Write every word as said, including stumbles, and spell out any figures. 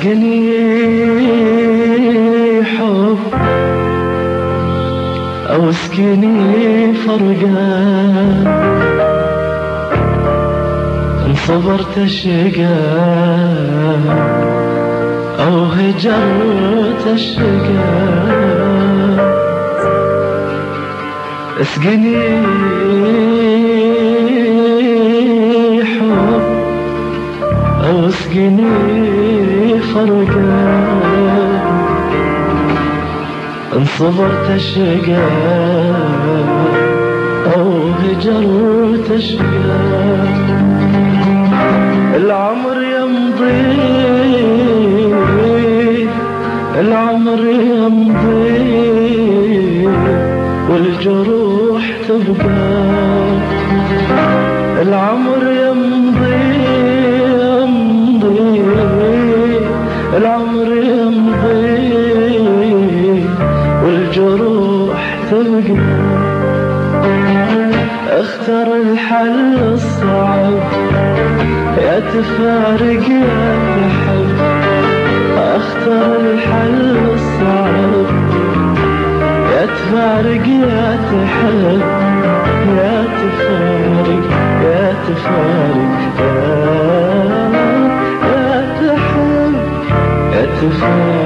اسقني حب أو اسقني فرقان، إن صبرت الشقاء أو هجرت الشقاء. اسقني حب أو اسقني فرقان، إن صبرت الشقاء أو هجرت الشقاء. العمر يمضي العمر يمضي والجروح تبقى. العمر يمضي يمضي العمر يمضي والجروح تبقى. اختر الحل الصعب يا تفارق يا تحب. اختر الحل الصعب يا تفارق يا تحب. يا تفارق يا تفارق يا, يا تحب يا تفارق.